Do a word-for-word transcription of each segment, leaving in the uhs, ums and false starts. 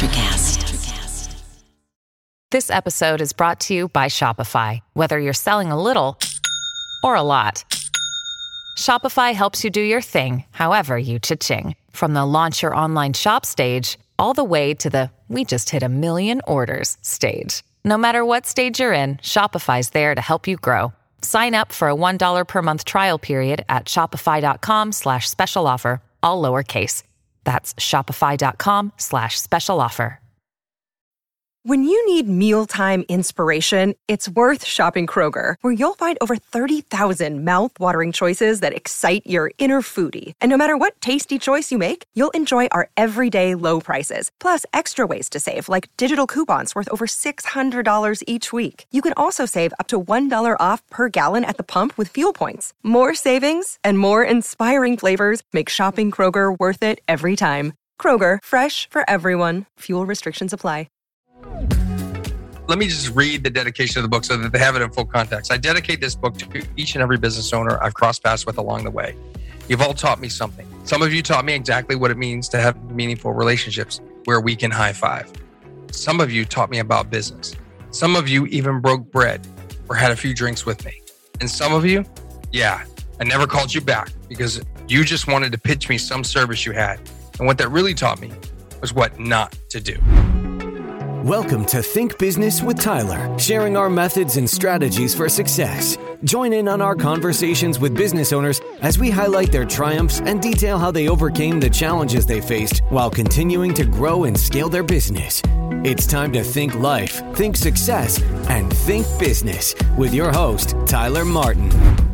Electricast. This episode is brought to you by Shopify. Whether you're selling a little or a lot, Shopify helps you do your thing, however you cha-ching. From the launch your online shop stage, all the way to the we just hit a million orders stage. No matter what stage you're in, Shopify's there to help you grow. Sign up for a one dollar per month trial period at shopify.com slash special offer, all lowercase. That's shopify.com slash special offer. When you need mealtime inspiration, it's worth shopping Kroger, where you'll find over thirty thousand mouth-watering choices that excite your inner foodie. And no matter what tasty choice you make, you'll enjoy our everyday low prices, plus extra ways to save, like digital coupons worth over six hundred dollars each week. You can also save up to one dollar off per gallon at the pump with fuel points. More savings and more inspiring flavors make shopping Kroger worth it every time. Kroger, fresh for everyone. Fuel restrictions apply. Let me just read the dedication of the book so that they have it in full context. I dedicate this book to each and every business owner I've crossed paths with along the way. You've all taught me something. Some of you taught me exactly what it means to have meaningful relationships where we can high five. Some of you taught me about business. Some of you even broke bread or had a few drinks with me. And some of you, yeah, I never called you back because you just wanted to pitch me some service you had. And what that really taught me was what not to do. Welcome to Think Business with Tyler, sharing our methods and strategies for success. Join in on our conversations with business owners as we highlight their triumphs and detail how they overcame the challenges they faced while continuing to grow and scale their business. It's time to think life, think success, and think business with your host, Tyler Martin.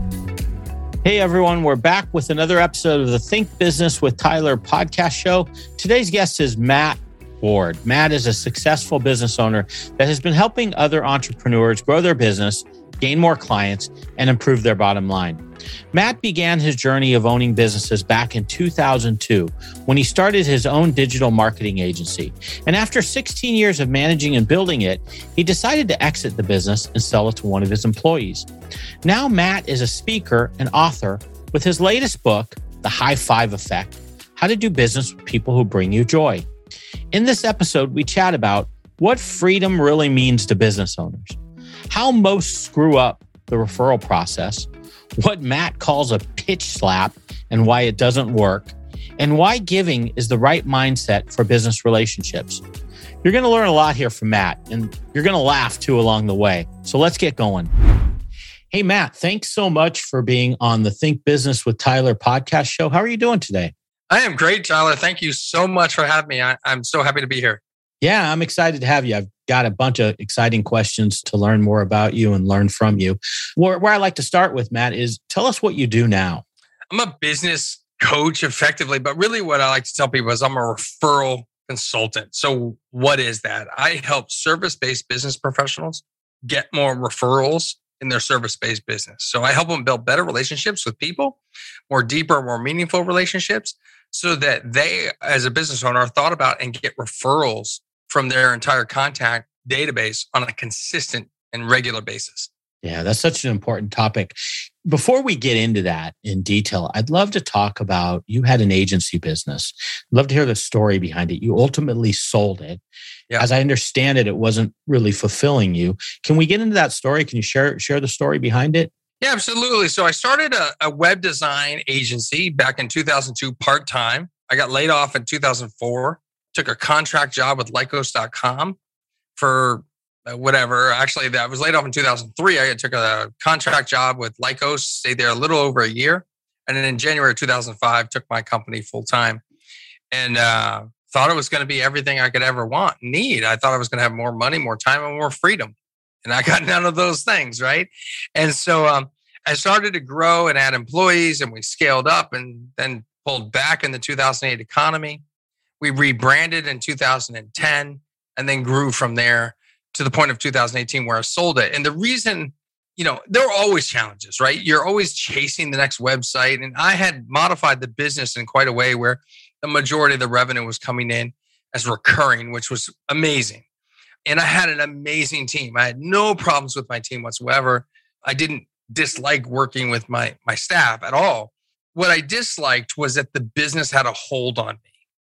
Hey everyone, we're back with another episode of the Think Business with Tyler podcast show. Today's guest is Matt Ward. Matt is a successful business owner that has been helping other entrepreneurs grow their business, gain more clients, and improve their bottom line. Matt began his journey of owning businesses back in two thousand two when he started his own digital marketing agency. And after sixteen years of managing and building it, he decided to exit the business and sell it to one of his employees. Now Matt is a speaker and author with his latest book, The High Five Effect: How to Do Business with People Who Bring You Joy. In this episode, we chat about what freedom really means to business owners, how most screw up the referral process, what Matt calls a pitch slap and why it doesn't work, and why giving is the right mindset for business relationships. You're going to learn a lot here from Matt, and you're going to laugh too along the way. So let's get going. Hey, Matt, thanks so much for being on the Think Business with Tyler podcast show. How are you doing today? I am great, Tyler. Thank you so much for having me. I, I'm so happy to be here. Yeah, I'm excited to have you. I've got a bunch of exciting questions to learn more about you and learn from you. Where, where I like to start with, Matt, is tell us what you do now. I'm a business coach effectively, but really what I like to tell people is I'm a referral consultant. So what is that? I help service-based business professionals get more referrals in their service-based business. So I help them build better relationships with people, more deeper, more meaningful relationships, so that they, as a business owner, are thought about and get referrals from their entire contact database on a consistent and regular basis. Yeah, that's such an important topic. Before we get into that in detail, I'd love to talk about, you had an agency business. I'd love to hear the story behind it. You ultimately sold it. Yeah. As I understand it, it wasn't really fulfilling you. Can we get into that story? Can you share share the story behind it? Yeah, absolutely. So I started a, a web design agency back in two thousand two part-time. I got laid off in two thousand four, took a contract job with Lycos dot com for uh, whatever. Actually, I was laid off in two thousand three. I took a contract job with Lycos, stayed there a little over a year. And then in January of two thousand five, took my company full-time and uh, thought it was going to be everything I could ever want, need. I thought I was going to have more money, more time, and more freedom. And I got none of those things, right? And so um, I started to grow and add employees, and we scaled up and then pulled back in the two thousand eight economy. We rebranded in two thousand ten and then grew from there to the point of two thousand eighteen where I sold it. And the reason, you know, there are always challenges, right? You're always chasing the next website. And I had modified the business in quite a way where the majority of the revenue was coming in as recurring, which was amazing. And I had an amazing team. I had no problems with my team whatsoever. I didn't dislike working with my, my staff at all. What I disliked was that the business had a hold on me,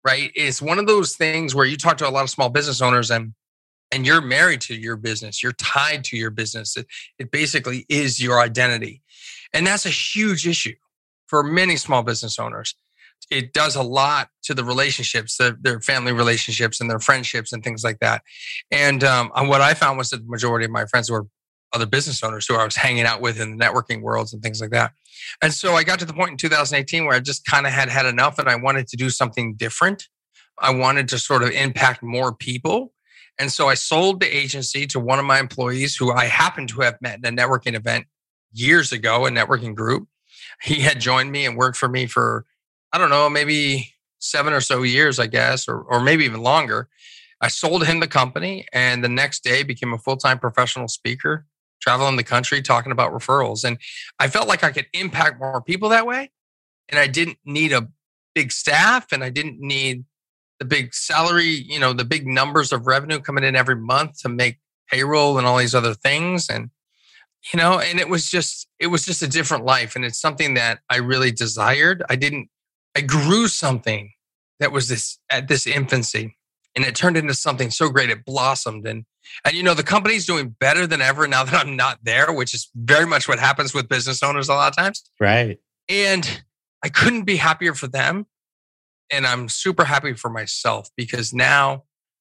right? It's one of those things where you talk to a lot of small business owners and and you're married to your business. You're tied to your business. It, it basically is your identity. And that's a huge issue for many small business owners. It does a lot to the relationships, the, their family relationships and their friendships and things like that. And um, what I found was that the majority of my friends were other business owners who I was hanging out with in the networking worlds and things like that. And so I got to the point in two thousand eighteen where I just kind of had had enough and I wanted to do something different. I wanted to sort of impact more people. And so I sold the agency to one of my employees who I happened to have met in a networking event years ago, a networking group. He had joined me and worked for me for, I don't know, maybe seven or so years, I guess, or, or maybe even longer. I sold him the company and the next day became a full-time professional speaker, traveling the country, talking about referrals. And I felt like I could impact more people that way. And I didn't need a big staff and I didn't need the big salary, you know, the big numbers of revenue coming in every month to make payroll and all these other things. And, you know, and it was just, it was just a different life. And it's something that I really desired. I didn't, I grew something that was this at this infancy and it turned into something so great. It blossomed. And, and, you know, the company's doing better than ever now that I'm not there, which is very much what happens with business owners a lot of times. Right. And I couldn't be happier for them. And I'm super happy for myself because now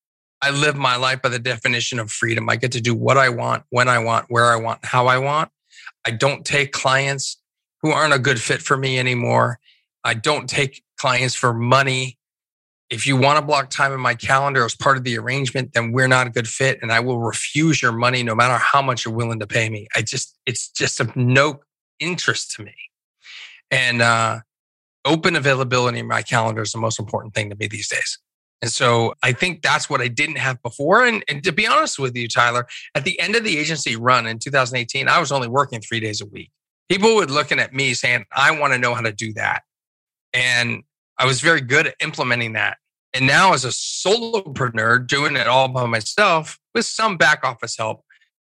I live my life by the definition of freedom. I get to do what I want, when I want, where I want, how I want. I don't take clients who aren't a good fit for me anymore. I don't take clients for money. If you want to block time in my calendar as part of the arrangement, then we're not a good fit. And I will refuse your money no matter how much you're willing to pay me. I just, it's just of no interest to me. And, uh, open availability in my calendar is the most important thing to me these days. And so I think that's what I didn't have before. And, and to be honest with you, Tyler, at the end of the agency run in two thousand eighteen, I was only working three days a week. People were looking at me saying, I want to know how to do that. And I was very good at implementing that. And now as a solopreneur doing it all by myself with some back office help,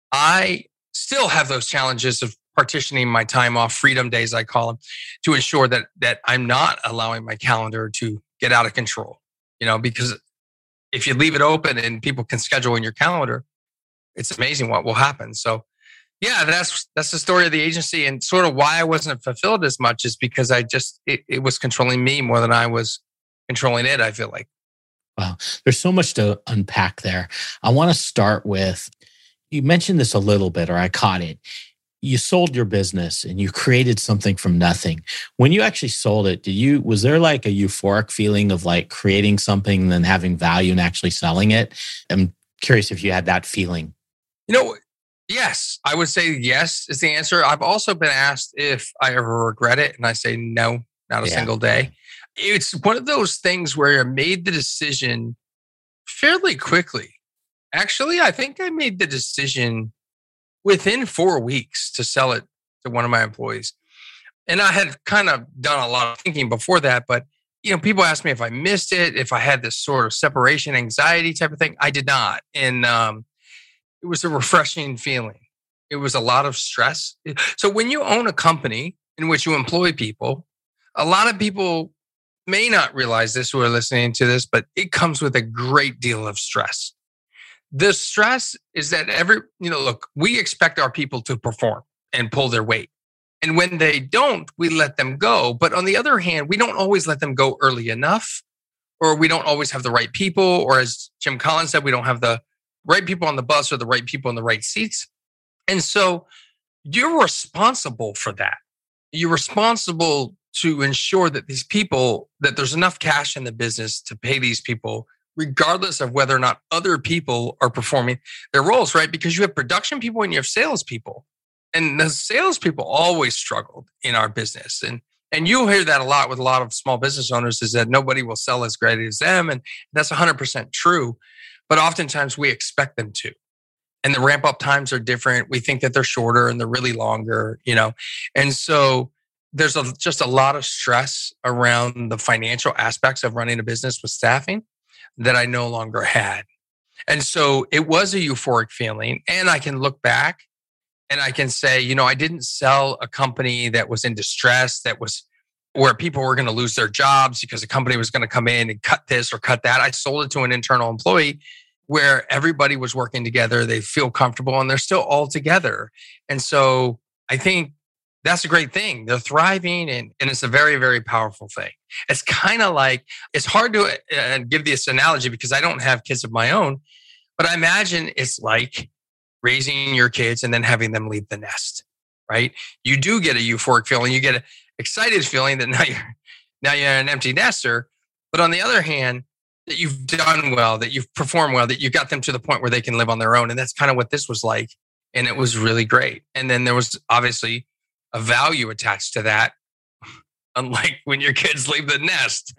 I still have those challenges of partitioning my time off, freedom days, I call them, to ensure that that I'm not allowing my calendar to get out of control. You know, because if you leave it open and people can schedule in your calendar, it's amazing what will happen. So yeah, that's that's the story of the agency and sort of why I wasn't fulfilled as much is because I just, it, it was controlling me more than I was controlling it, I feel like. Wow. There's so much to unpack there. I want to start with, you mentioned this a little bit, or I caught it. You sold your business and you created something from nothing. When you actually sold it, did you, was there like a euphoric feeling of like creating something and then having value and actually selling it? I'm curious if you had that feeling. You know, yes, I would say yes is the answer. I've also been asked if I ever regret it. And I say, no, not a Yeah. single day. It's one of those things where I made the decision fairly quickly. Actually, I think I made the decision within four weeks to sell it to one of my employees. And I had kind of done a lot of thinking before that, but you know, people ask me if I missed it, if I had this sort of separation anxiety type of thing. I did not. And um, it was a refreshing feeling. It was a lot of stress. So when you own a company in which you employ people, a lot of people may not realize this who are listening to this, but it comes with a great deal of stress. The stress is that every, you know, look, we expect our people to perform and pull their weight. And when they don't, we let them go. But on the other hand, we don't always let them go early enough, or we don't always have the right people. Or as Jim Collins said, we don't have the right people on the bus or the right people in the right seats. And so you're responsible for that. You're responsible to ensure that these people, that there's enough cash in the business to pay these people, regardless of whether or not other people are performing their roles, right? Because you have production people and you have salespeople. And the salespeople always struggled in our business. And, and you'll hear that a lot with a lot of small business owners is that nobody will sell as great as them. And that's one hundred percent true. But oftentimes we expect them to. And the ramp up times are different. We think that they're shorter and they're really longer, you know? And so there's a, just a lot of stress around the financial aspects of running a business with staffing that I no longer had. And so it was a euphoric feeling. And I can look back and I can say, you know, I didn't sell a company that was in distress, that was where people were going to lose their jobs because the company was going to come in and cut this or cut that. I sold it to an internal employee where everybody was working together. They feel comfortable and they're still all together. And so I think that's a great thing. They're thriving and, and it's a very, very powerful thing. It's kind of like, it's hard to uh, give this analogy because I don't have kids of my own, but I imagine it's like raising your kids and then having them leave the nest, right? You do get a euphoric feeling. You get an excited feeling that now you're, now you're an empty nester. But on the other hand, that you've done well, that you've performed well, that you got them to the point where they can live on their own. And that's kind of what this was like. And it was really great. And then there was obviously a value attached to that, unlike when your kids leave the nest.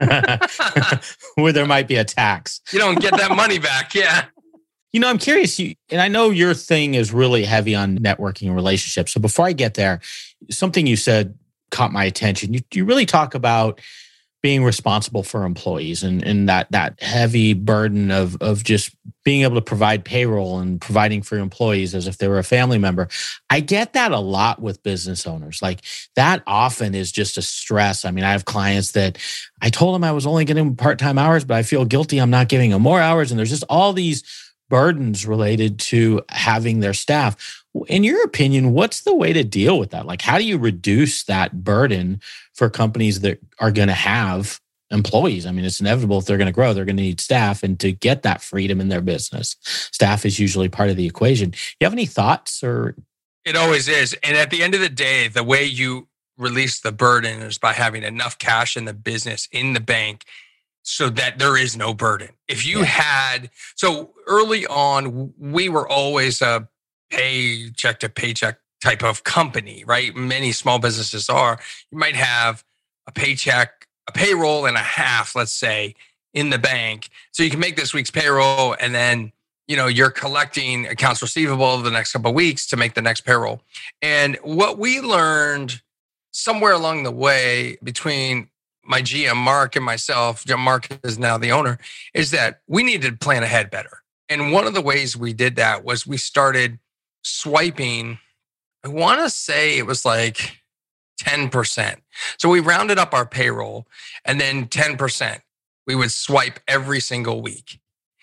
Where there might be a tax. You don't get that money back. Yeah. You know, I'm curious, you, and I know your thing is really heavy on networking and relationships. So before I get there, something you said caught my attention. You, you really talk about being responsible for employees and, and that that heavy burden of of just being able to provide payroll and providing for employees as if they were a family member. I get that a lot with business owners. Like that often is just a stress. I mean, I have clients that I told them I was only getting part-time hours, but I feel guilty I'm not giving them more hours. And there's just all these burdens related to having their staff. In your opinion, what's the way to deal with that? Like, how do you reduce that burden for companies that are going to have employees? I mean, it's inevitable if they're going to grow, they're going to need staff. And to get that freedom in their business, staff is usually part of the equation. You have any thoughts or? It always is. And at the end of the day, the way you release the burden is by having enough cash in the business, in the bank, so that there is no burden. If you yeah. had, so early on, we were always a paycheck to paycheck type of company, right? Many small businesses are. You might have a paycheck, a payroll and a half, let's say, in the bank. So you can make this week's payroll and then, you know, you're collecting accounts receivable the next couple of weeks to make the next payroll. And what we learned somewhere along the way between my G M, Mark, and myself, Mark is now the owner, is that we needed to plan ahead better. And one of the ways we did that was we started swiping, I want to say it was like ten percent. So we rounded up our payroll and then ten percent we would swipe every single week.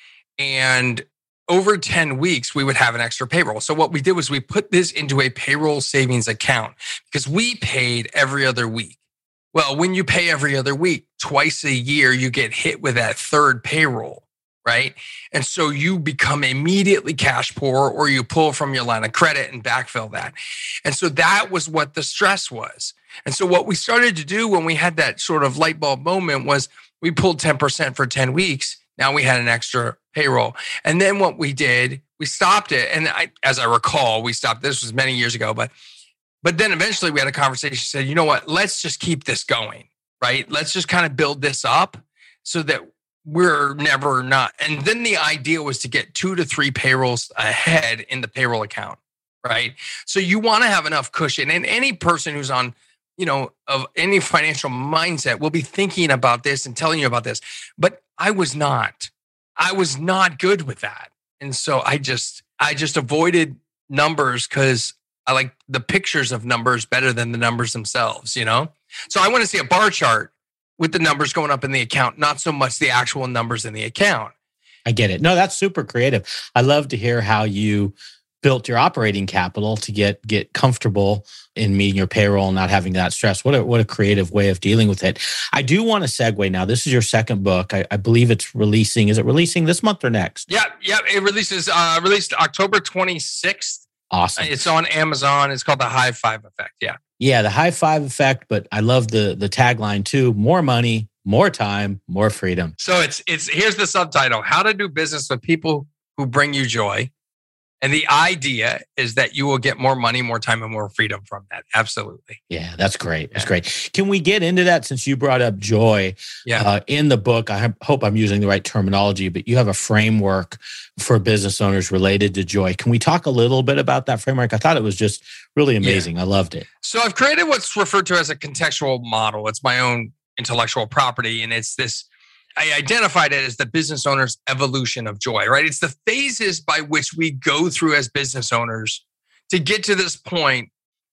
And over ten weeks, we would have an extra payroll. So what we did was we put this into a payroll savings account because we paid every other week. Well, when you pay every other week, twice a year, you get hit with that third payroll, right? And so you become immediately cash poor or you pull from your line of credit and backfill that. And so that was what the stress was. And so what we started to do when we had that sort of light bulb moment was we pulled ten percent for ten weeks. Now we had an extra payroll. And then what we did, we stopped it. And I, as I recall, we stopped, this was many years ago, but But then eventually we had a conversation, said, you know what, let's just keep this going, right? Let's just kind of build this up so that we're never not. And then the idea was to get two to three payrolls ahead in the payroll account, right? So you want to have enough cushion. And any person who's on, you know, of any financial mindset will be thinking about this and telling you about this. But I was not. I was not good with that. And so I just, I just avoided numbers because I like the pictures of numbers better than the numbers themselves, you know? So I want to see a bar chart with the numbers going up in the account, not so much the actual numbers in the account. I get it. No, that's super creative. I love to hear how you built your operating capital to get get comfortable in meeting your payroll and not having that stress. What a, what a creative way of dealing with it. I do want to segue now. This is your second book. I, I believe it's releasing. Is it releasing this month or next? Yeah, yeah. It releases uh, released October twenty-sixth. Awesome. It's on Amazon. It's called The High Five Effect. Yeah. Yeah, The High Five Effect. But I love the the tagline too. More money, more time, more freedom. So it's it's here's the subtitle: How to do business with people who bring you joy. And the idea is that you will get more money, more time, and more freedom from that. Absolutely. Yeah, that's great. That's yeah. great. Can we get into that since you brought up joy yeah. uh, in the book? I hope I'm using the right terminology, but you have a framework for business owners related to joy. Can we talk a little bit about that framework? I thought it was just really amazing. Yeah. I loved it. So I've created what's referred to as a contextual model. It's my own intellectual property. And it's this, I identified it as the business owner's evolution of joy, right? It's the phases by which we go through as business owners to get to this point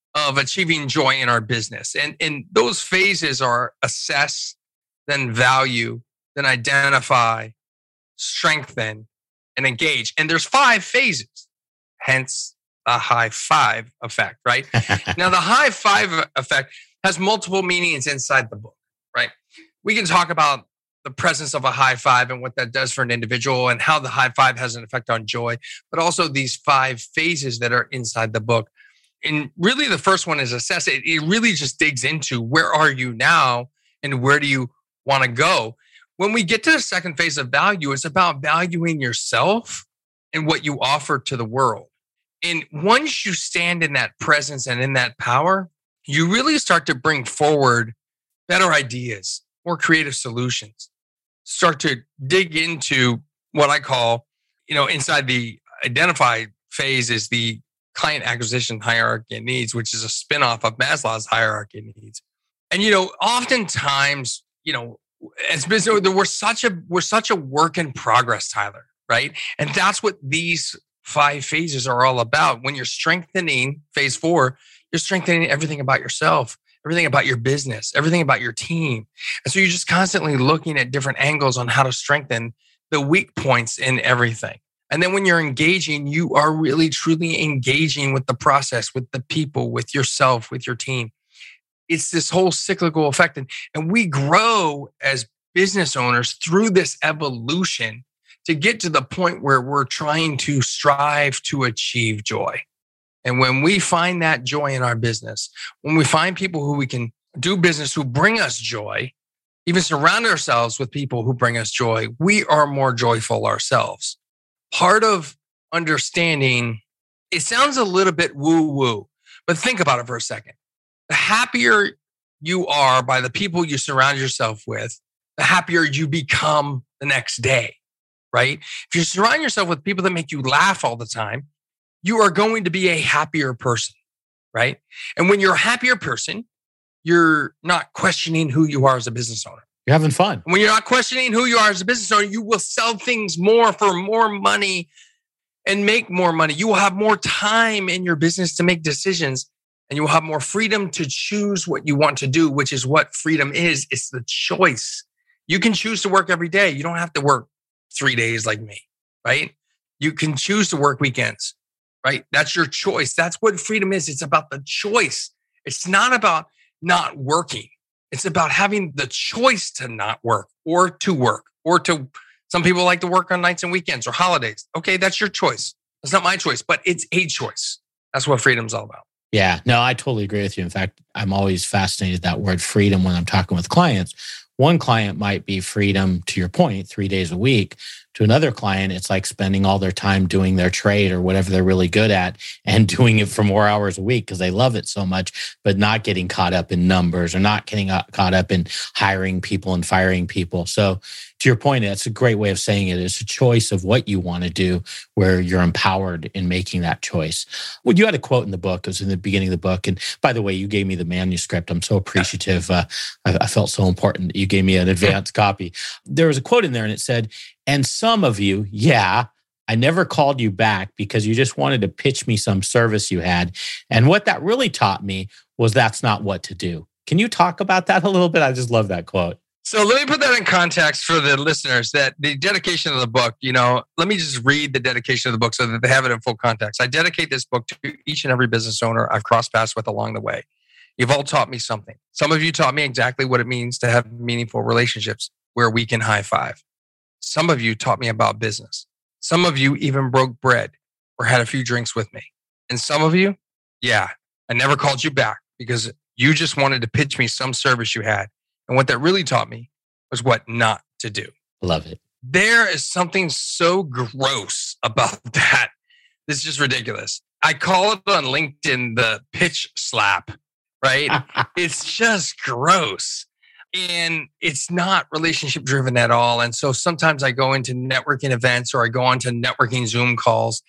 of achieving joy in our business. And, and those phases are assess, then value, then identify, strengthen, and engage. And there's five phases, hence a high five effect, right? Now, the high five effect has multiple meanings inside the book, right? We can talk about the presence of a high five and what that does for an individual and how the high five has an effect on joy, but also these five phases that are inside the book. And really the first one is assess. It, it really just digs into where are you now and where do you want to go? When we get to the second phase of value, it's about valuing yourself and what you offer to the world. And once you stand in that presence and in that power, you really start to bring forward better ideas, more creative solutions, start to dig into what I call, you know, inside the identify phase is the client acquisition hierarchy of needs, which is a spinoff of Maslow's hierarchy of needs. And, you know, oftentimes, you know, as business, we're such a, we're such a work in progress, Tyler, right? And that's what these five phases are all about. When you're strengthening phase four, you're strengthening everything about yourself, everything about your business, everything about your team. And so you're just constantly looking at different angles on how to strengthen the weak points in everything. And then when you're engaging, you are really truly engaging with the process, with the people, with yourself, with your team. It's this whole cyclical effect. And, and we grow as business owners through this evolution to get to the point where we're trying to strive to achieve joy. And when we find that joy in our business, when we find people who we can do business who bring us joy, even surround ourselves with people who bring us joy, we are more joyful ourselves. Part of understanding, it sounds a little bit woo-woo, but think about it for a second. The happier you are by the people you surround yourself with, the happier you become the next day, right? If you surround yourself with people that make you laugh all the time, you are going to be a happier person, right? And when you're a happier person, you're not questioning who you are as a business owner. You're having fun. When you're not questioning who you are as a business owner, you will sell things more for more money and make more money. You will have more time in your business to make decisions, and you will have more freedom to choose what you want to do, which is what freedom is. It's the choice. You can choose to work every day. You don't have to work three days like me, right? You can choose to work weekends, right? That's your choice. That's what freedom is. It's about the choice. It's not about not working. It's about having the choice to not work or to work or to, some people like to work on nights and weekends or holidays. Okay, that's your choice. That's not my choice, but it's a choice. That's what freedom's all about. Yeah, no, I totally agree with you. In fact, I'm always fascinated that word freedom when I'm talking with clients. One client might be freedom, to your point, three days a week. To another client, it's like spending all their time doing their trade or whatever they're really good at and doing it for more hours a week because they love it so much, but not getting caught up in numbers or not getting caught up in hiring people and firing people. So to your point, that's a great way of saying it. It's a choice of what you want to do where you're empowered in making that choice. Well, you had a quote in the book. It was in the beginning of the book. And by the way, you gave me the manuscript. I'm so appreciative. Uh, I, I felt so important that you gave me an advance copy. There was a quote in there and it said, and some of you, yeah, I never called you back because you just wanted to pitch me some service you had. And what that really taught me was that's not what to do. Can you talk about that a little bit? I just love that quote. So let me put that in context for the listeners that the dedication of the book, you know, let me just read the dedication of the book so that they have it in full context. I dedicate this book to each and every business owner I've crossed paths with along the way. You've all taught me something. Some of you taught me exactly what it means to have meaningful relationships where we can high five. Some of you taught me about business. Some of you even broke bread or had a few drinks with me. And some of you, yeah, I never called you back because you just wanted to pitch me some service you had. And what that really taught me was what not to do. Love it. There is something so gross about that. This is just ridiculous. I call it on LinkedIn the pitch slap, right? It's just gross. And it's not relationship driven at all. And so sometimes I go into networking events or I go onto networking Zoom calls.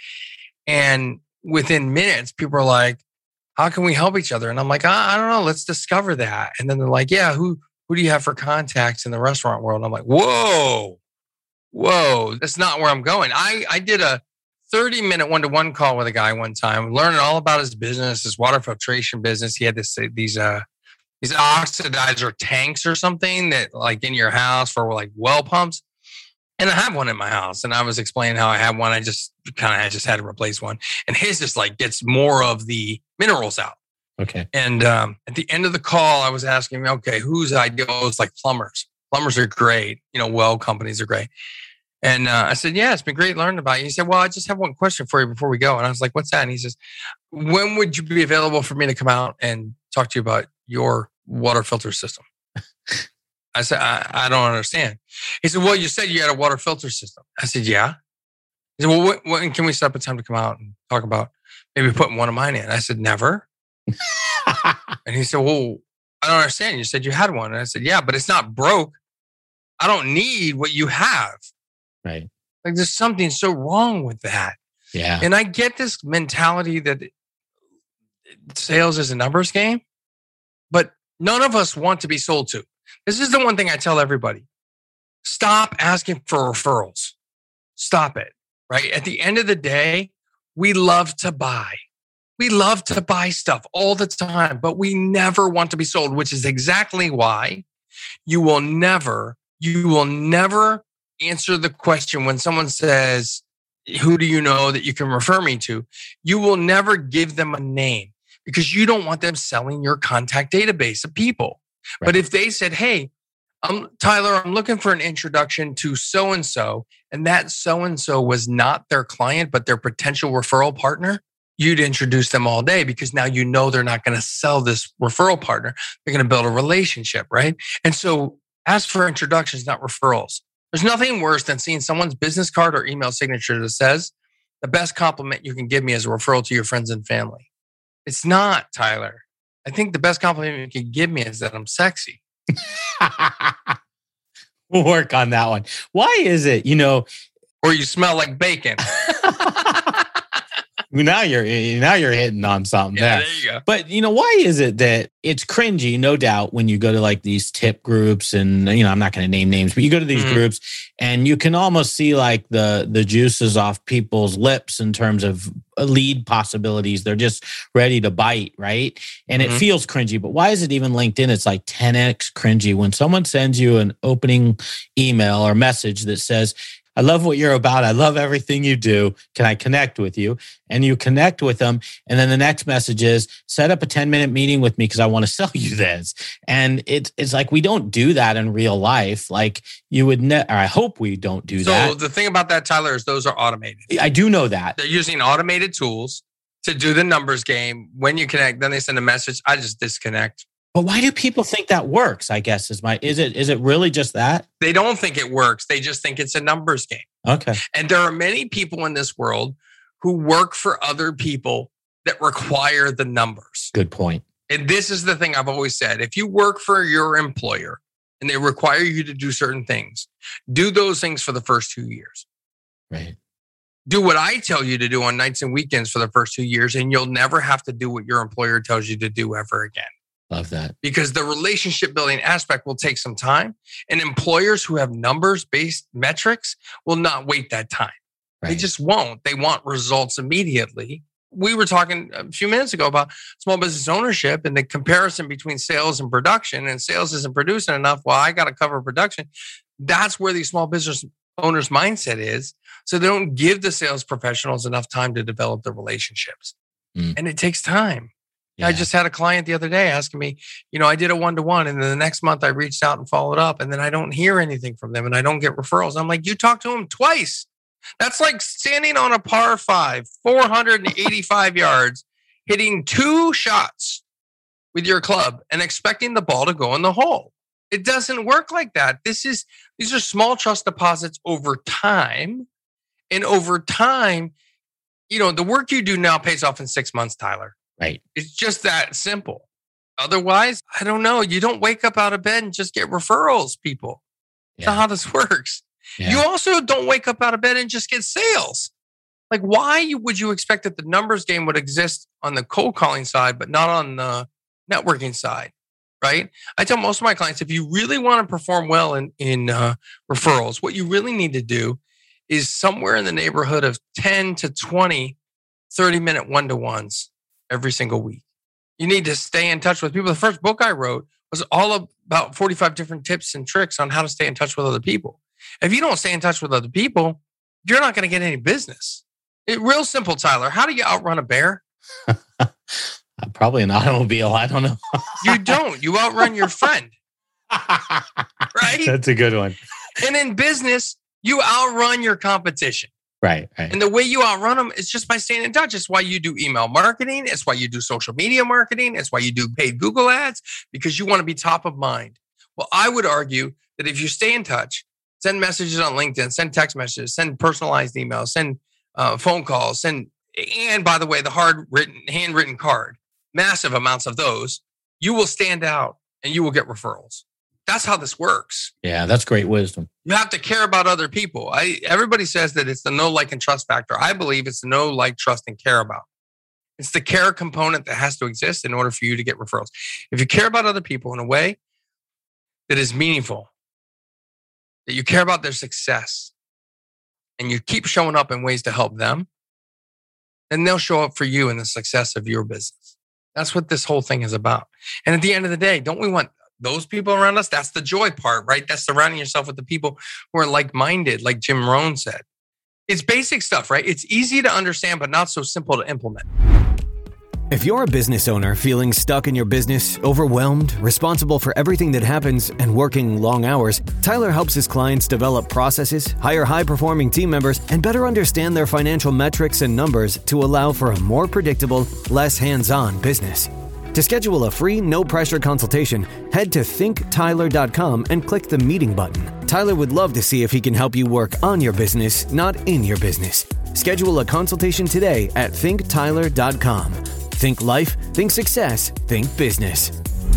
And within minutes, people are like, how can we help each other? And I'm like, I, I don't know. Let's discover that. And then they're like, yeah, who, who do you have for contacts in the restaurant world? And I'm like, whoa, whoa, that's not where I'm going. I, I did a thirty minute one-to-one call with a guy one time, learning all about his business, his water filtration business. He had this, these, uh, these oxidizer tanks or something that like in your house for like well pumps. And I have one in my house, and I was explaining how I have one. I just kind of I just had to replace one, and his just like gets more of the minerals out. Okay. And um, at the end of the call, I was asking, okay, whose ideal is like plumbers? Plumbers are great. You know, well companies are great. And uh, I said, yeah, it's been great learning about you. He said, well, I just have one question for you before we go. And I was like, what's that? And he says, when would you be available for me to come out and talk to you about your water filter system? I said, I, I don't understand. He said, well, you said you had a water filter system. I said, yeah. He said, well, when can we set up a time to come out and talk about maybe putting one of mine in? I said, never. And he said, well, I don't understand. You said you had one. And I said, yeah, but it's not broke. I don't need what you have. Right. Like there's something so wrong with that. Yeah. And I get this mentality that sales is a numbers game, but none of us want to be sold to. This is the one thing I tell everybody. Stop asking for referrals. Stop it, right? At the end of the day, we love to buy. We love to buy stuff all the time, but we never want to be sold, which is exactly why you will never, you will never answer the question when someone says, who do you know that you can refer me to? You will never give them a name because you don't want them selling your contact database of people. Right. But if they said, hey, um, Tyler, I'm looking for an introduction to so-and-so, and that so-and-so was not their client, but their potential referral partner, you'd introduce them all day because now you know they're not going to sell this referral partner. They're going to build a relationship, right? And so ask for introductions, not referrals. There's nothing worse than seeing someone's business card or email signature that says, the best compliment you can give me is a referral to your friends and family. It's not, Tyler. I think the best compliment you can give me is that I'm sexy. We'll work on that one. Why is it, you know, or you smell like bacon? Now you're now you're hitting on something. Yeah, there. there you go. But you know, why is it that it's cringy, no doubt, when you go to like these tip groups, and you know, I'm not going to name names, but you go to these mm-hmm. groups, and you can almost see like the the juices off people's lips in terms of lead possibilities. They're just ready to bite, right? And mm-hmm. it feels cringy. But why is it even LinkedIn? It's like ten x cringy when someone sends you an opening email or message that says, I love what you're about. I love everything you do. Can I connect with you? And you connect with them. And then the next message is, set up a ten minute meeting with me because I want to sell you this. And it's it's like, we don't do that in real life. Like you would, ne- or I hope we don't do so that. So the thing about that, Tyler, is those are automated. I do know that. They're using automated tools to do the numbers game. When you connect, then they send a message. I just disconnect. But why do people think that works? I guess is my, is it, is it really just that? They don't think it works. They just think it's a numbers game. Okay. And there are many people in this world who work for other people that require the numbers. Good point. And this is the thing I've always said. If you work for your employer and they require you to do certain things, do those things for the first two years. Right. Do what I tell you to do on nights and weekends for the first two years, and you'll never have to do what your employer tells you to do ever again. Love that. Because the relationship building aspect will take some time, and employers who have numbers-based metrics will not wait that time. Right. They just won't. They want results immediately. We were talking a few minutes ago about small business ownership and the comparison between sales and production, and sales isn't producing enough. Well, I got to cover production. That's where the small business owner's mindset is. So they don't give the sales professionals enough time to develop the relationships. Mm. And it takes time. Yeah. I just had a client the other day asking me, you know, I did a one-to-one, and then the next month I reached out and followed up, and then I don't hear anything from them and I don't get referrals. I'm like, you talked to them twice. That's like standing on a par five, four hundred eighty-five yards, hitting two shots with your club and expecting the ball to go in the hole. It doesn't work like that. This is, these are small trust deposits over time. And over time, you know, the work you do now pays off in six months, Tyler. Right. It's just that simple. Otherwise, I don't know. You don't wake up out of bed and just get referrals, people. That's yeah. not how this works. Yeah. You also don't wake up out of bed and just get sales. Like, why would you expect that the numbers game would exist on the cold calling side, but not on the networking side? Right? I tell most of my clients, if you really want to perform well in, in uh, referrals, what you really need to do is somewhere in the neighborhood of ten to twenty thirty minute one-to-ones every single week. You need to stay in touch with people. The first book I wrote was all about forty-five different tips and tricks on how to stay in touch with other people. If you don't stay in touch with other people, you're not going to get any business. It real simple, Tyler. How do you outrun a bear? Probably an automobile. I don't know. You don't. You outrun your friend. Right? That's a good one. And in business, you outrun your competition. Right, right. And the way you outrun them is just by staying in touch. It's why you do email marketing. It's why you do social media marketing. It's why you do paid Google ads, because you want to be top of mind. Well, I would argue that if you stay in touch, send messages on LinkedIn, send text messages, send personalized emails, send uh, phone calls, send, and by the way, the hard written, handwritten card, massive amounts of those, you will stand out and you will get referrals. That's how this works. Yeah, that's great wisdom. You have to care about other people. I, everybody says that it's the know, like, and trust factor. I believe it's the know, like, trust, and care about. It's the care component that has to exist in order for you to get referrals. If you care about other people in a way that is meaningful, that you care about their success, and you keep showing up in ways to help them, then they'll show up for you in the success of your business. That's what this whole thing is about. And at the end of the day, don't we want those people around us? That's the joy part, right? That's surrounding yourself with the people who are like-minded, like Jim Rohn said. It's basic stuff, right? It's easy to understand, but not so simple to implement. If you're a business owner feeling stuck in your business, overwhelmed, responsible for everything that happens, and working long hours, Tyler helps his clients develop processes, hire high-performing team members, and better understand their financial metrics and numbers to allow for a more predictable, less hands-on business. To schedule a free, no-pressure consultation, head to think tyler dot com and click the meeting button. Tyler would love to see if he can help you work on your business, not in your business. Schedule a consultation today at think tyler dot com. Think life, think success, think business.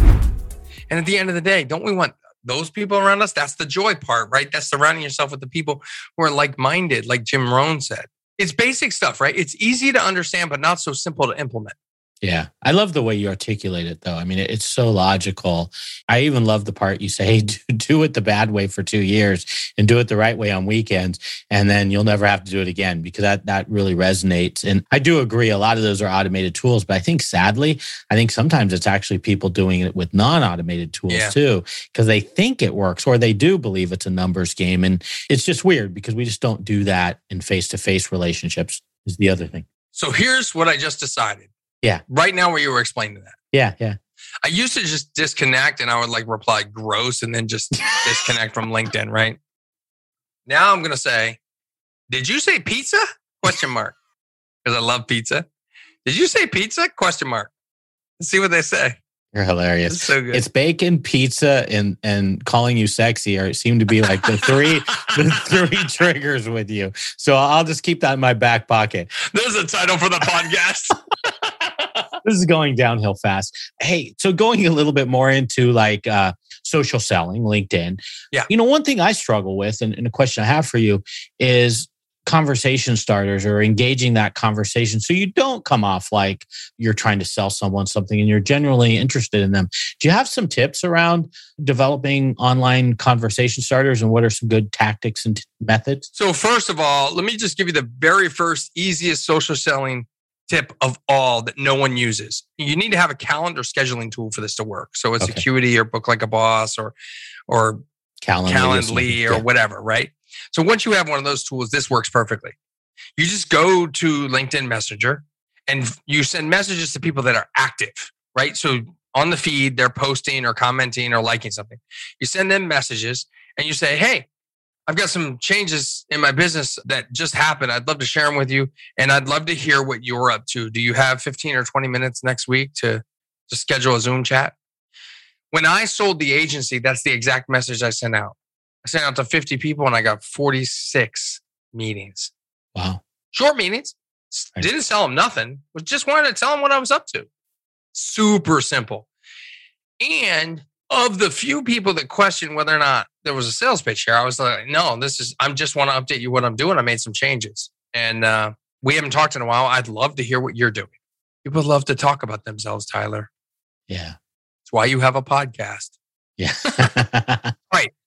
And at the end of the day, don't we want those people around us? That's the joy part, right? That's surrounding yourself with the people who are like-minded, like Jim Rohn said. It's basic stuff, right? It's easy to understand, but not so simple to implement. Yeah. I love the way you articulate it, though. I mean, it's so logical. I even love the part you say, do it the bad way for two years and do it the right way on weekends. And then you'll never have to do it again, because that, that really resonates. And I do agree. A lot of those are automated tools, but I think sadly, I think sometimes it's actually people doing it with non-automated tools yeah. too, because they think it works or they do believe it's a numbers game. And it's just weird because we just don't do that in face-to-face relationships is the other thing. So here's what I just decided. Yeah. Right now where you were explaining that. Yeah, yeah. I used to just disconnect and I would like reply gross and then just disconnect from LinkedIn, right? Now I'm going to say, did you say pizza? Question mark. Because I love pizza. Did you say pizza? Question mark. Let's see what they say. You're hilarious. It's so good. It's bacon, pizza, and and calling you sexy are seem to be like the three the three triggers with you. So I'll just keep that in my back pocket. There's a title for the podcast. This is going downhill fast. Hey, so going a little bit more into like uh, social selling, LinkedIn. Yeah. You know, one thing I struggle with, and, and a question I have for you is conversation starters or engaging that conversation so you don't come off like you're trying to sell someone something and you're genuinely interested in them. Do you have some tips around developing online conversation starters, and what are some good tactics and t- methods? So first of all, let me just give you the very first easiest social selling tip of all that no one uses. You need to have a calendar scheduling tool for this to work. So it's okay. Acuity or Book Like a Boss or or Calendly, Calendly or whatever, right? So once you have one of those tools, this works perfectly. You just go to LinkedIn Messenger and you send messages to people that are active, right? So on the feed, they're posting or commenting or liking something. You send them messages and you say, hey, I've got some changes in my business that just happened. I'd love to share them with you. And I'd love to hear what you're up to. Do you have fifteen or twenty minutes next week to, to schedule a Zoom chat? When I sold the agency, that's the exact message I sent out. I sent out to fifty people and I got forty-six meetings. Wow. Short meetings. Didn't sell them nothing. Was just wanted to tell them what I was up to. Super simple. And of the few people that questioned whether or not there was a sales pitch here, I was like, no, this is, I just want to update you what I'm doing. I made some changes. And uh, we haven't talked in a while. I'd love to hear what you're doing. People love to talk about themselves, Tyler. Yeah. It's why you have a podcast. Yeah. Right.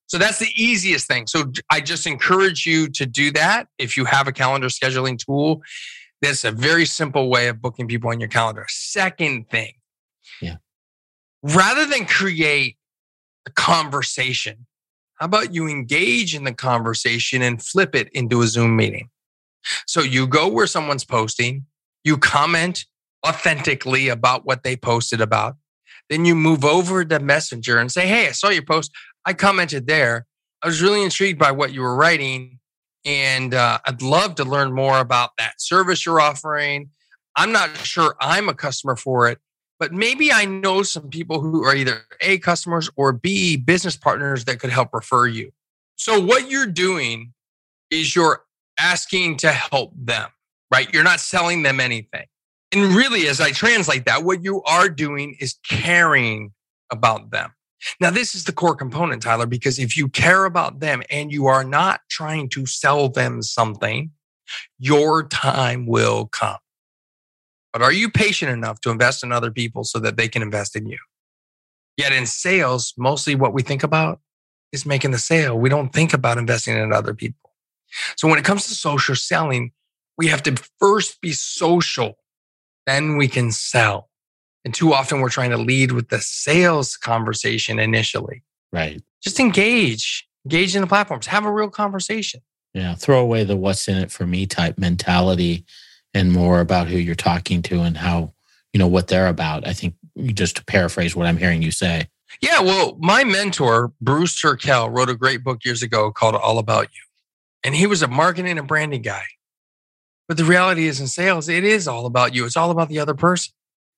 So that's the easiest thing. So I just encourage you to do that. If you have a calendar scheduling tool, that's a very simple way of booking people on your calendar. Second thing, yeah. rather than create a conversation, how about you engage in the conversation and flip it into a Zoom meeting? So you go where someone's posting, you comment authentically about what they posted about. Then you move over to Messenger and say, hey, I saw your post. I commented there. I was really intrigued by what you were writing. And uh, I'd love to learn more about that service you're offering. I'm not sure I'm a customer for it, but maybe I know some people who are either A, customers or B, business partners that could help refer you. So what you're doing is you're asking to help them, right? You're not selling them anything. And really, as I translate that, what you are doing is caring about them. Now, this is the core component, Tyler, because if you care about them and you are not trying to sell them something, your time will come. But are you patient enough to invest in other people so that they can invest in you? Yet in sales, mostly what we think about is making the sale. We don't think about investing in other people. So when it comes to social selling, we have to first be social, then we can sell. And too often we're trying to lead with the sales conversation initially. Right. Just engage, engage in the platforms, have a real conversation. Yeah. Throw away the what's in it for me type mentality and more about who you're talking to and how, you know, what they're about. I think just to paraphrase what I'm hearing you say. Yeah. Well, my mentor, Bruce Turkel, wrote a great book years ago called All About You. And he was a marketing and branding guy. But the reality is in sales, it is all about you. It's all about the other person.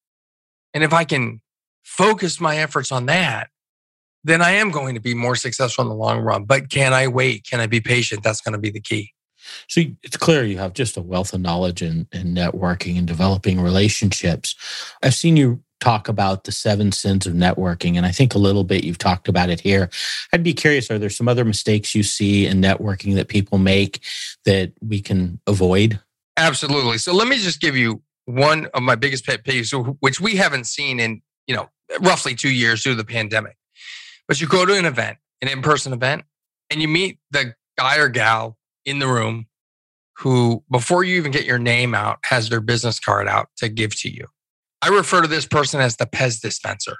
And if I can focus my efforts on that, then I am going to be more successful in the long run. But can I wait? Can I be patient? That's going to be the key. So it's clear you have just a wealth of knowledge and, and networking and developing relationships. I've seen you talk about the seven sins of networking, and I think a little bit you've talked about it here. I'd be curious, are there some other mistakes you see in networking that people make that we can avoid? Absolutely. So let me just give you one of my biggest pet peeves, which we haven't seen in, you know, roughly two years due to the pandemic. But you go to an event, an in-person event, and you meet the guy or gal in the room who, before you even get your name out, has their business card out to give to you. I refer to this person as the Pez dispenser.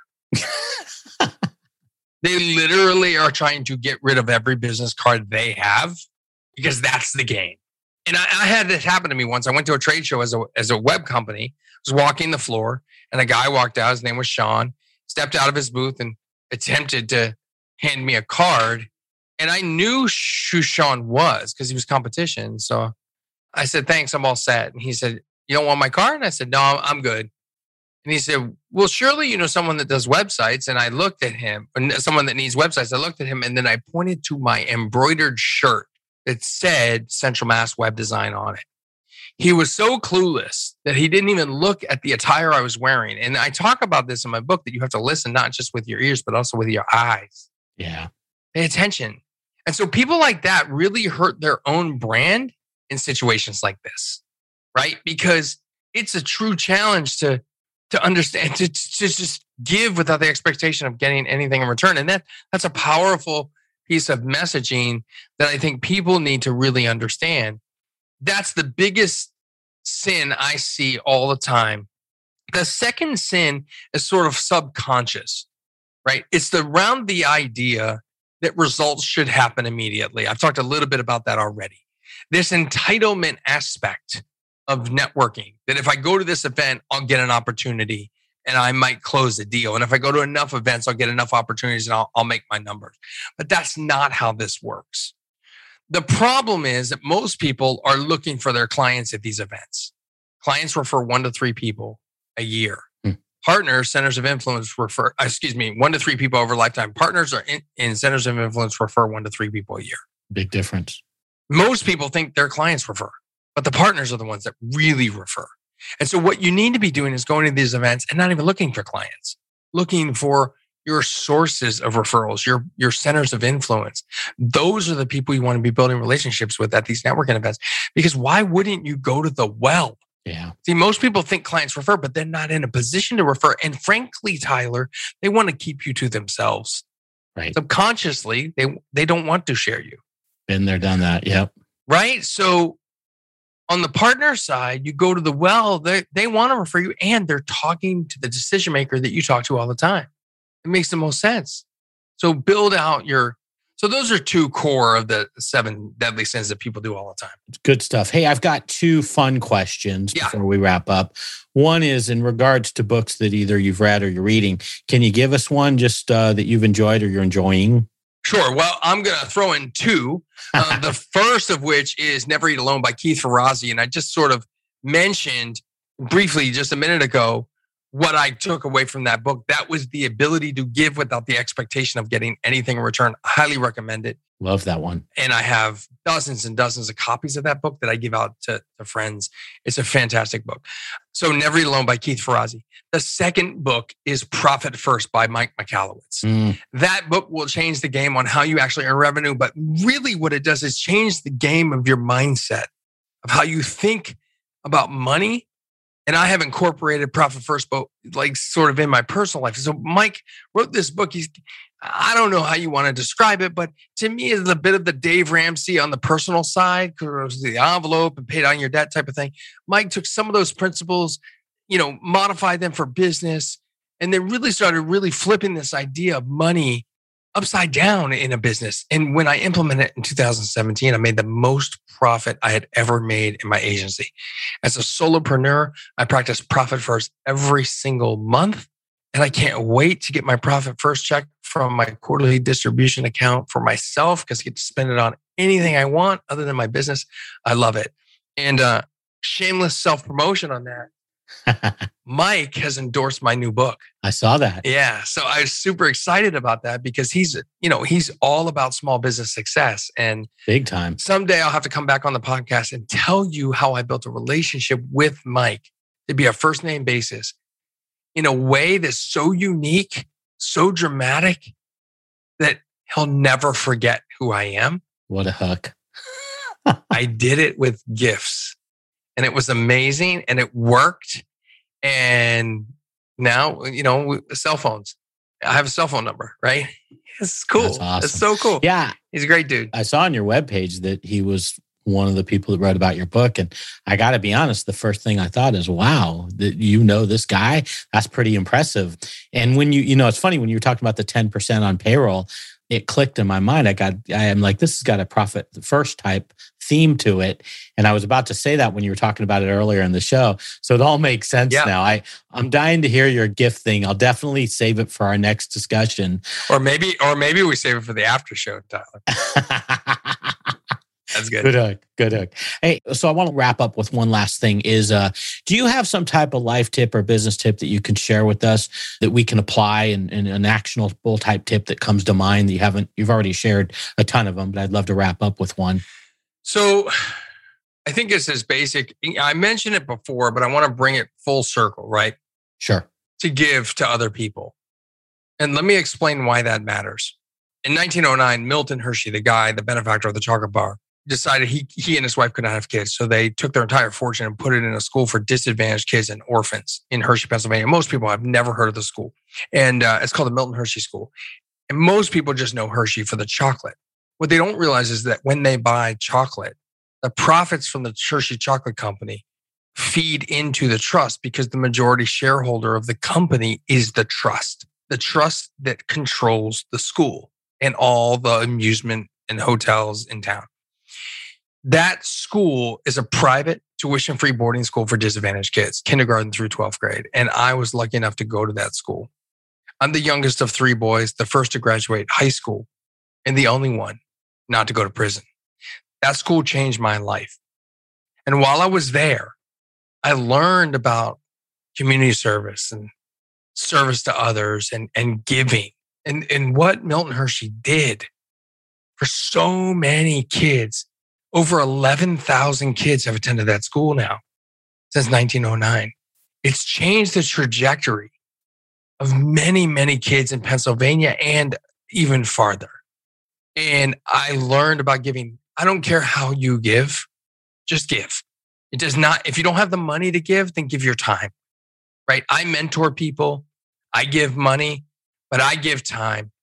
They literally are trying to get rid of every business card they have because that's the game. And I, I had this happen to me once. I went to a trade show as a as a web company. I was walking the floor, and a guy walked out. His name was Sean. Stepped out of his booth and attempted to hand me a card. And I knew who Sean was because he was competition. So I said, "Thanks, I'm all set." And he said, "You don't want my card?" And I said, "No, I'm, I'm good." And he said, "Well, surely you know someone that does websites." And I looked at him, or someone that needs websites. I looked at him, and then I pointed to my embroidered shirt that said Central Mass Web Design on it. He was so clueless that he didn't even look at the attire I was wearing. And I talk about this in my book that you have to listen not just with your ears, but also with your eyes. Yeah. Pay attention. And so people like that really hurt their own brand in situations like this, right? Because it's a true challenge to, to understand, to, to just give without the expectation of getting anything in return. And that that's a powerful piece of messaging that I think people need to really understand. That's the biggest sin I see all the time. The second sin is sort of subconscious, right? It's the, around the idea that results should happen immediately. I've talked a little bit about that already. This entitlement aspect of networking, that if I go to this event, I'll get an opportunity and I might close a deal. And if I go to enough events, I'll get enough opportunities and I'll, I'll make my numbers. But that's not how this works. The problem is that most people are looking for their clients at these events. Clients refer one to three people a year. Hmm. Partners, centers of influence refer, excuse me, one to three people over a lifetime. Partners are in, in centers of influence refer one to three people a year. Big difference. Most people think their clients refer, but the partners are the ones that really refer. And so what you need to be doing is going to these events and not even looking for clients, looking for your sources of referrals, your, your centers of influence. Those are the people you want to be building relationships with at these networking events. Because why wouldn't you go to the well? Yeah. See, most people think clients refer, but they're not in a position to refer. And frankly, Tyler, they want to keep you to themselves. Right. Subconsciously, they they don't want to share you. Been there, done that. Yep. Right. So on the partner side, you go to the well, they, they want to refer you and they're talking to the decision maker that you talk to all the time. It makes the most sense. So build out your, so those are two core of the seven deadly sins that people do all the time. Good stuff. Hey, I've got two fun questions Yeah. before we wrap up. One is in regards to books that either you've read or you're reading. Can you give us one just uh, that you've enjoyed or you're enjoying? Sure. Well, I'm going to throw in two. Uh, the first of which is Never Eat Alone by Keith Ferrazzi. And I just sort of mentioned briefly just a minute ago what I took away from that book. That was the ability to give without the expectation of getting anything in return. I highly recommend it. Love that one. And I have dozens and dozens of copies of that book that I give out to, to friends. It's a fantastic book. So Never Eat Alone by Keith Ferrazzi. The second book is Profit First by Mike Michalowicz. Mm. That book will change the game on how you actually earn revenue. But really what it does is change the game of your mindset, of how you think about money. And I have incorporated Profit First, but like sort of in my personal life. So Mike wrote this book. He's, I don't know how you want to describe it, but to me, it's a bit of the Dave Ramsey on the personal side, because the envelope and pay down your debt type of thing. Mike took some of those principles, you know, modified them for business, and then really started really flipping this idea of money upside down in a business. And when I implemented it in two thousand seventeen, I made the most profit I had ever made in my agency. As a solopreneur, I practice Profit First every single month. And I can't wait to get my Profit First check from my quarterly distribution account for myself, because I get to spend it on anything I want other than my business. I love it. And uh, shameless self-promotion on that. Mike has endorsed my new book. I saw that. Yeah. So I was super excited about that, because he's, you know, he's all about small business success. And Big time. someday I'll have to come back on the podcast and tell you how I built a relationship with Mike to be a first name basis in a way that's so unique, so dramatic, that he'll never forget who I am. What a hook. I did it with gifts, and it was amazing, and it worked. And now, you know, cell phones. I have a cell phone number, right? It's cool. That's awesome. It's so cool. Yeah. He's a great dude. I saw on your webpage that he was one of the people that wrote about your book. And I got to be honest, the first thing I thought is, wow, that you know this guy, that's pretty impressive. And when you, you know, it's funny when you were talking about the ten percent on payroll, it clicked in my mind. I got, I am like, this has got a Profit First type theme to it. And I was about to say that when you were talking about it earlier in the show. So it all makes sense Yeah. now. I, I'm dying to hear your gift thing. I'll definitely save it for our next discussion. Or maybe, or maybe we save it for the after show, Tyler. That's good. Good hook. Good hook. Hey, so I want to wrap up with one last thing is, uh, do you have some type of life tip or business tip that you can share with us that we can apply, and, and an actionable type tip that comes to mind that you haven't, you've already shared a ton of them, but I'd love to wrap up with one. So I think it's as basic. I mentioned it before, but I want to bring it full circle, right? Sure. To give to other people. And let me explain why that matters. In nineteen oh nine, Milton Hershey, the guy, the benefactor of the chocolate bar, decided he he and his wife could not have kids. So they took their entire fortune and put it in a school for disadvantaged kids and orphans in Hershey, Pennsylvania. Most people have never heard of the school. And uh, it's called the Milton Hershey School. And most people just know Hershey for the chocolate. What they don't realize is that when they buy chocolate, the profits from the Hershey Chocolate Company feed into the trust, because the majority shareholder of the company is the trust, the trust that controls the school and all the amusement and hotels in town. That school is a private tuition-free boarding school for disadvantaged kids, kindergarten through twelfth grade. And I was lucky enough to go to that school. I'm the youngest of three boys, the first to graduate high school, and the only one not to go to prison. That school changed my life. And while I was there, I learned about community service and service to others and, and giving. And, and what Milton Hershey did for so many kids. Over eleven thousand kids have attended that school now since nineteen oh nine. It's changed the trajectory of many, many kids in Pennsylvania and even farther. And I learned about giving. I don't care how you give, just give. It does not, if you don't have the money to give, then give your time, right? I mentor people. I give money, but I give time.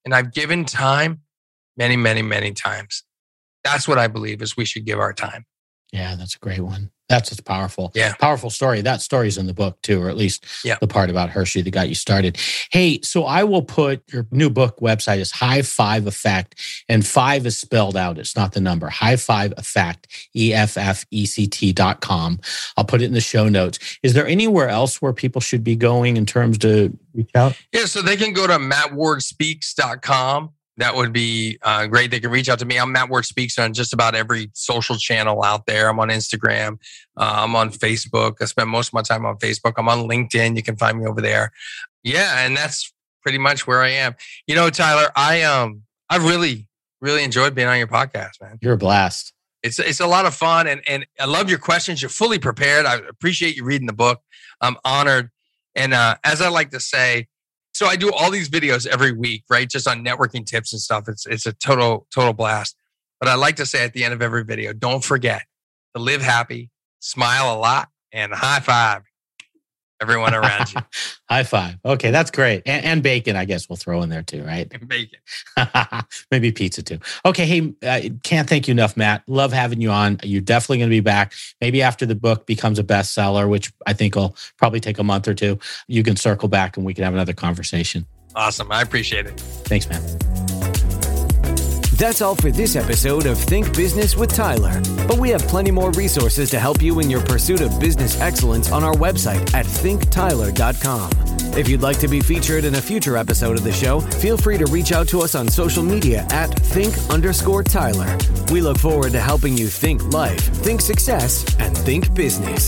And I've given time many, many, many times. That's what I believe is we should give our time. Yeah, that's a great one. That's it's powerful. Yeah. Powerful story. That story's in the book too, or at least yeah. the part about Hershey that got you started. Hey, so I will put your new book website is High Five Effect, and five is spelled out. It's not the number. High Five Effect, E F F E C T dot com. I'll put it in the show notes. Is there anywhere else where people should be going in terms to reach out? Yeah, so they can go to matt ward speaks dot com. That would be uh, great. They can reach out to me. I'm Matt Ward Speaks on just about every social channel out there. I'm on Instagram. Uh, I'm on Facebook. I spend most of my time on Facebook. I'm on LinkedIn. You can find me over there. Yeah, and that's pretty much where I am. You know, Tyler, I um, I really, really enjoyed being on your podcast, man. You're a blast. It's it's a lot of fun, and and I love your questions. You're fully prepared. I appreciate you reading the book. I'm honored, and uh, as I like to say. So I do all these videos every week, right? Just on networking tips and stuff. It's it's a total, total blast. But I like to say at the end of every video, don't forget to live happy, smile a lot, and high five everyone around you. High five. Okay, that's great. And, and bacon, I guess we'll throw in there too, right? And bacon. Maybe pizza too. Okay, hey, uh, can't thank you enough, Matt. Love having you on. You're definitely going to be back. Maybe after the book becomes a bestseller, which I think will probably take a month or two, you can circle back and we can have another conversation. Awesome. I appreciate it. Thanks, man. That's all for this episode of Think Business with Tyler. But we have plenty more resources to help you in your pursuit of business excellence on our website at think tyler dot com. If you'd like to be featured in a future episode of the show, feel free to reach out to us on social media at think underscore Tyler. We look forward to helping you think life, think success, and think business.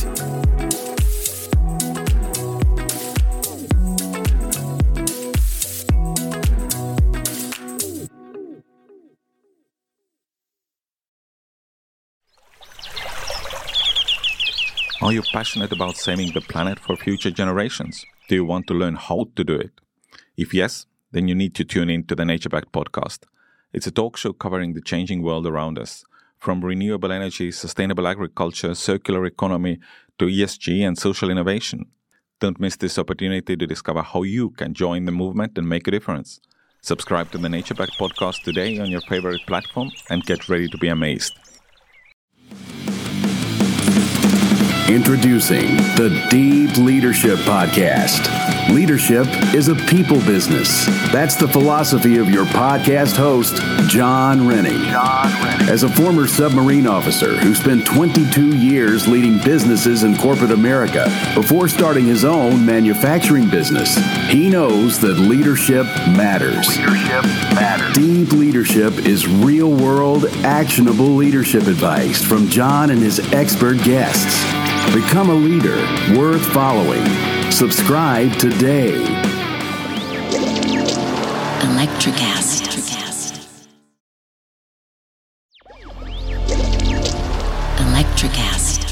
Are you passionate about saving the planet for future generations? Do you want to learn how to do it? If yes, then you need to tune in to the Nature Backed podcast. It's a talk show covering the changing world around us, from renewable energy, sustainable agriculture, circular economy, to E S G and social innovation. Don't miss this opportunity to discover how you can join the movement and make a difference. Subscribe to the Nature Backed podcast today on your favorite platform and get ready to be amazed. Introducing the Deep Leadership Podcast. Leadership is a people business. That's the philosophy of your podcast host, John Rennie. John Rennie. As a former submarine officer who spent twenty-two years leading businesses in corporate America before starting his own manufacturing business, he knows that leadership matters. Leadership matters. Deep Leadership is real-world, actionable leadership advice from John and his expert guests. Become a leader worth following. Subscribe today. Electricast. Electricast.